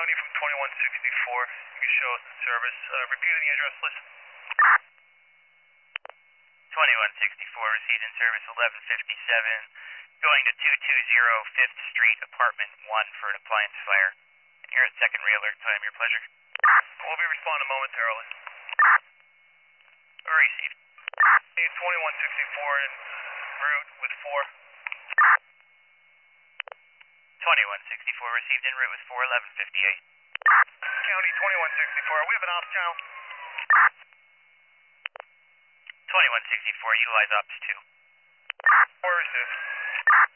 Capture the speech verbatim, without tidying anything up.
County from twenty-one sixty-four. You can show us the service. Uh, repeat the address, please. twenty-one sixty-four, received in service eleven fifty-seven, going to two twenty Fifth Street, Apartment one for an appliance fire. And here at second re-alert time, your pleasure. We'll be responding momentarily. Received. Need twenty-one sixty-four en route with four. twenty-one sixty-four, received en route with four, eleven fifty-eight. County twenty-one sixty-four, we have an ops channel. twenty-one sixty-four, utilize ops two. Four received.